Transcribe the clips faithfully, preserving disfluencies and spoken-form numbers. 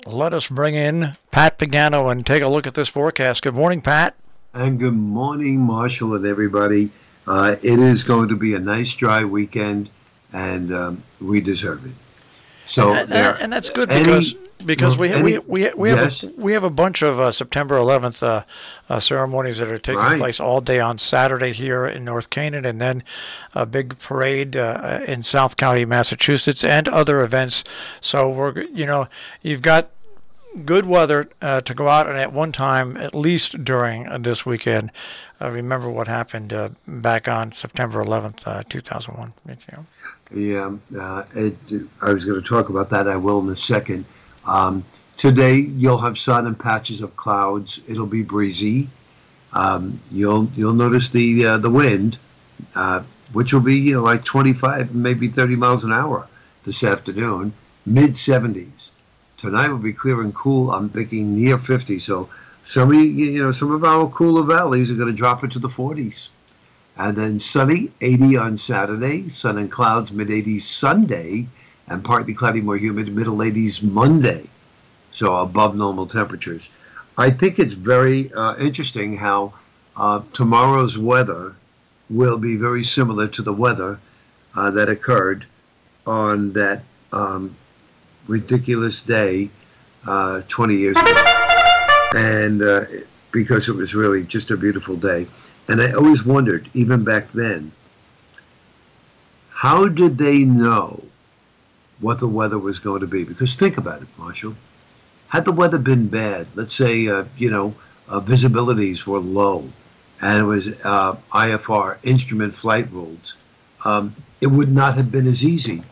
let us bring in Pat Pagano and take a look at this forecast. Good morning, Pat. And good morning, Marshall and everybody. Uh, it is going to be a nice dry weekend, and um, we deserve it. And, So and, there, and that's good because any, because we any, we we we have yes, a we have a bunch of uh, September eleventh uh, uh, ceremonies that are taking right. place all day on Saturday here in North Canaan, and then a big parade uh, in South County, Massachusetts, and other events. So we're you know you've got good weather uh, to go out and at one time, at least during uh, this weekend, uh, remember what happened uh, back on September eleventh, uh, two thousand one. You know. Yeah, uh, it, I was going to talk about that. I will in a second. Um, today you'll have sun and patches of clouds. It'll be breezy. Um, you'll you'll notice the uh, the wind, uh, which will be you know like twenty-five, maybe thirty miles an hour this afternoon. Mid seventies. Tonight will be clear and cool. I'm thinking near fifty. So some of you, you know some of our cooler valleys are going to drop into the forties. And then sunny, eighty on Saturday, sun and clouds, mid eighties Sunday, and partly cloudy, more humid, middle eighties Monday. So above normal temperatures. I think it's very uh, interesting how uh, tomorrow's weather will be very similar to the weather uh, that occurred on that um, ridiculous day uh, twenty years ago. And uh, because it was really just a beautiful day. And I always wondered, even back then, how did they know what the weather was going to be? Because think about it, Marshall. Had the weather been bad, let's say, uh, you know, uh, visibilities were low, and it was uh, I F R, instrument flight rules, um, it would not have been as easy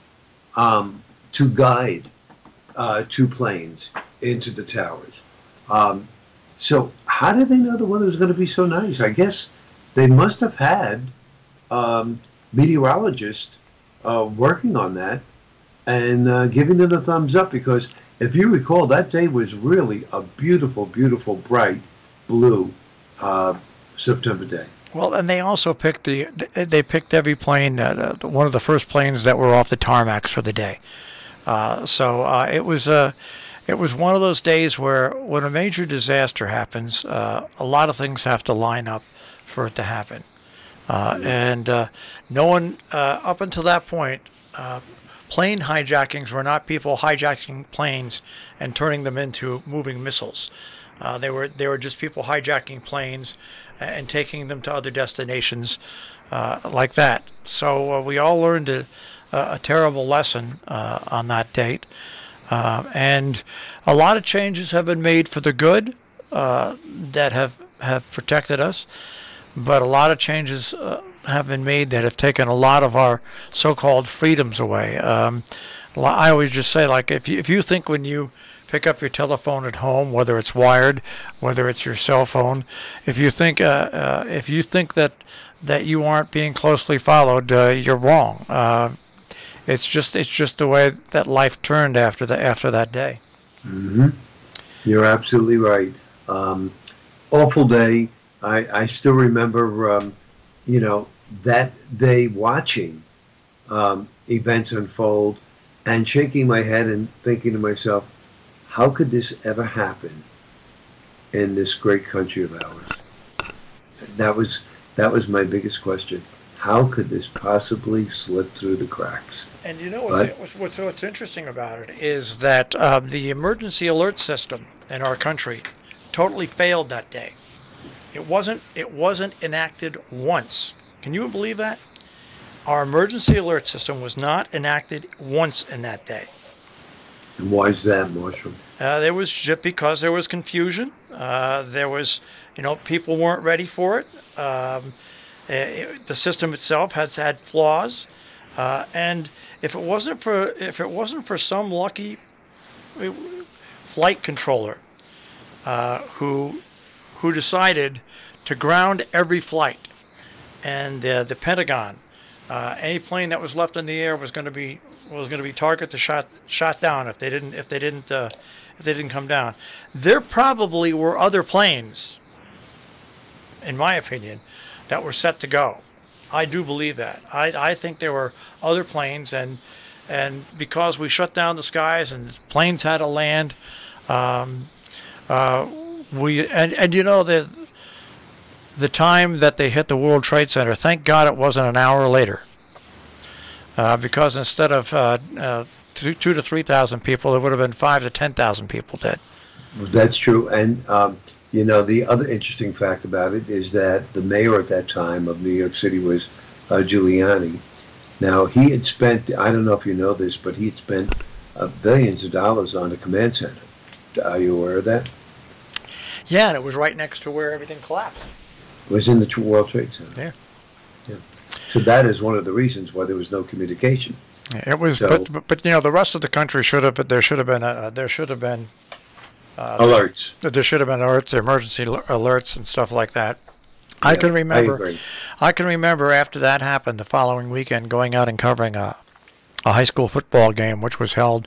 um, to guide uh, two planes into the towers. Um, So how did they know the weather was going to be so nice? I guess they must have had um, meteorologists uh, working on that and uh, giving them the thumbs up because if you recall, that day was really a beautiful, beautiful, bright blue uh, September day. Well, and they also picked the they picked every plane, uh, one of the first planes that were off the tarmacs for the day. Uh, so uh, it was a. Uh, It was one of those days where, when a major disaster happens, uh, a lot of things have to line up for it to happen. Uh, and uh, no one, uh, up until that point, uh, plane hijackings were not people hijacking planes and turning them into moving missiles. Uh, they were they were just people hijacking planes and taking them to other destinations uh, like that. So uh, we all learned a, a terrible lesson uh, on that date. Uh, and a lot of changes have been made for the good uh, that have, have protected us, but a lot of changes uh, have been made that have taken a lot of our so-called freedoms away. Um, I always just say, like, if you, if you think when you pick up your telephone at home, whether it's wired, whether it's your cell phone, if you think uh, uh, if you think that that you aren't being closely followed, uh, you're wrong. Uh, It's just it's just the way that life turned after the after that day. Mm-hmm. You're absolutely right. Um, awful day. I, I still remember, um, you know, that day watching um, events unfold and shaking my head and thinking to myself, how could this ever happen in this great country of ours? That was that was my biggest question. How could this possibly slip through the cracks? And you know But what's what's, what's interesting about it is that uh, the emergency alert system in our country totally failed that day. It wasn't it wasn't enacted once. Can you believe that? Our emergency alert system was not enacted once in that day. and why is that, Marshall? Uh, there was just because there was confusion. Uh, there was, you know, people weren't ready for it. Um, it the system itself has had flaws, uh, and if it wasn't for if it wasn't for some lucky flight controller uh, who who decided to ground every flight, and uh, the Pentagon, uh, any plane that was left in the air was going to be was going to be target to shot shot down if they didn't if they didn't uh, if they didn't come down. There probably were other planes, in my opinion, that were set to go. I do believe that. I I think there were other planes, and and because we shut down the skies and planes had to land, um, uh, we and and you know the the time that they hit the World Trade Center, thank God it wasn't an hour later, uh, because instead of uh, uh, two, two to three thousand people, there would have been five to ten thousand people dead. That's true. And, um, you know, the other interesting fact about it is that the mayor at that time of New York City was uh, Giuliani. Now, he had spent, I don't know if you know this, but he had spent uh, billions of dollars on the command center. Are you aware of that? Yeah, and it was right next to where everything collapsed. It was in the World Trade Center. Yeah. Yeah. So that is one of the reasons why there was no communication. It was, so, but, but but you know, the rest of the country should have, but there should have been, a, there should have been uh, alerts. There should have been alerts, emergency alerts, and stuff like that. Yeah, I can remember. I, I can remember after that happened, the following weekend, going out and covering a a high school football game, which was held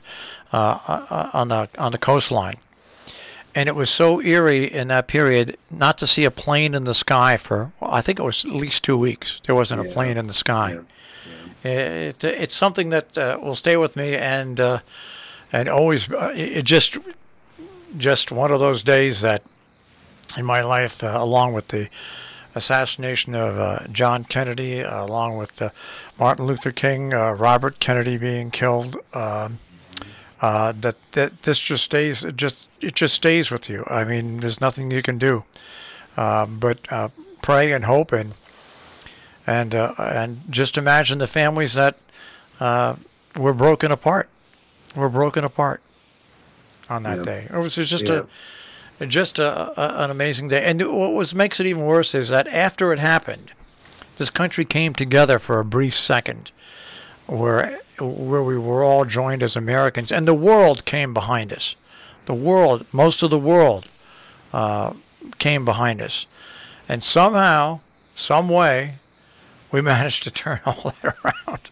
uh, on the on the coastline, and it was so eerie in that period not to see a plane in the sky for, well, I think it was at least two weeks. There wasn't yeah. a plane in the sky. Yeah. It, it's something that uh, will stay with me, and uh, and always uh, it just just one of those days that in my life, uh, along with the assassination of uh, John Kennedy, uh, along with uh, Martin Luther King, uh, Robert Kennedy being killed, uh, uh, that that this just stays it just it just stays with you. I mean, there's nothing you can do uh, but uh, pray and hope and. And uh, and just imagine the families that uh, were broken apart, were broken apart on that yeah. day. It was just yeah. a just a, a, an amazing day. And what was makes it even worse is that after it happened, this country came together for a brief second, where where we were all joined as Americans, and the world came behind us. The world, most of the world, uh, came behind us, and somehow, some way. We managed to turn all that around.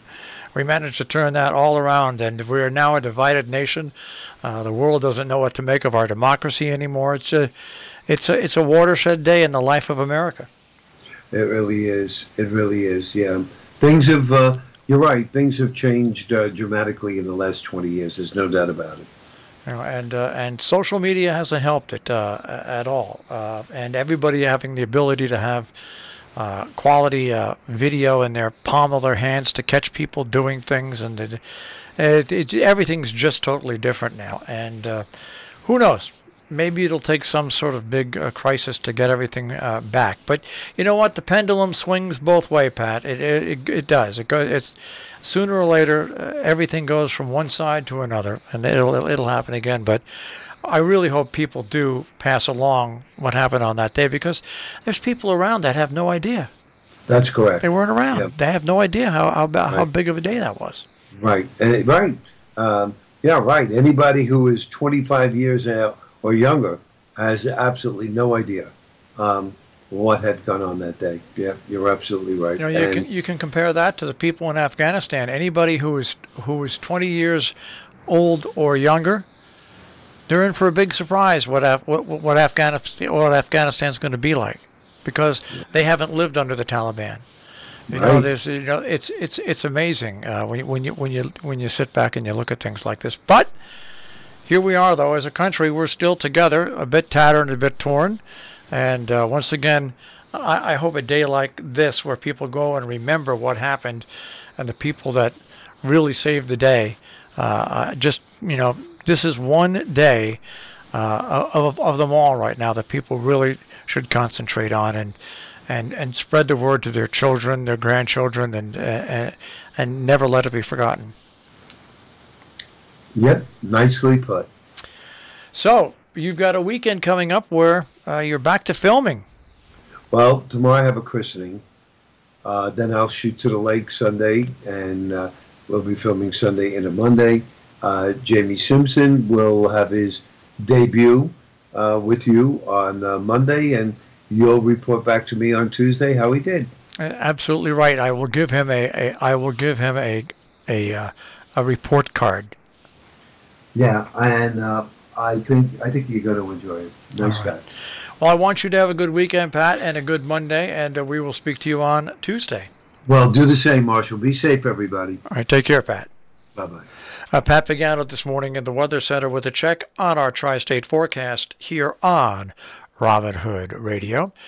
We managed to turn that all around, and we are now a divided nation. Uh, the world doesn't know what to make of our democracy anymore. It's a, it's a, it's a watershed day in the life of America. It really is. It really is. Yeah, things have. Uh, you're right. Things have changed uh, dramatically in the last twenty years. There's no doubt about it. You know, and uh, and social media hasn't helped it uh, at all. Uh, and everybody having the ability to have. Uh, quality uh, video in their palm of their hands to catch people doing things, and it, it, it, everything's just totally different now. And uh, who knows? Maybe it'll take some sort of big uh, crisis to get everything uh, back. But you know what? The pendulum swings both way, Pat. It it, it does. It goes. It's sooner or later uh, everything goes from one side to another, and it'll it'll happen again. But I really hope people do pass along what happened on that day, because there's people around that have no idea. That's correct. They weren't around. Yep. They have no idea how how, right. how big of a day that was. Right. And, right. Um, yeah, right. Anybody who is twenty-five years out or younger has absolutely no idea um, what had gone on that day. Yeah, you're absolutely right. You know, you and, can you can compare that to the people in Afghanistan. Anybody who is who is twenty years old or younger, they're in for a big surprise what Af- what, what Afghanistan what Afghanistan's going to be like, because they haven't lived under the Taliban. You right. know, there's you know it's it's it's amazing uh, when you, when you when you when you sit back and you look at things like this. But here we are, though, as a country, we're still together, a bit tattered and a bit torn. And uh, once again, I, I hope a day like this, where people go and remember what happened, and the people that really saved the day, uh, just you know. This is one day uh, of, of them all right now that people really should concentrate on and and, and spread the word to their children, their grandchildren, and uh, and never let it be forgotten. Yep, nicely put. So you've got a weekend coming up where uh, you're back to filming. Well, tomorrow I have a christening. Uh, then I'll shoot to the lake Sunday, and uh, we'll be filming Sunday into Monday. Uh, Jamie Simpson will have his debut uh, with you on uh, Monday, and you'll report back to me on Tuesday how he did. Absolutely right. I will give him a, a I will give him a a uh, a report card. Yeah, and uh, I think I think you're going to enjoy it. Nice guy. Right. Well, I want you to have a good weekend, Pat, and a good Monday, and uh, we will speak to you on Tuesday. Well, do the same, Marshall. Be safe, everybody. All right, take care, Pat. Bye-bye. Uh, Pat Pagano this morning in the Weather Center with a check on our tri-state forecast here on Robin Hood Radio.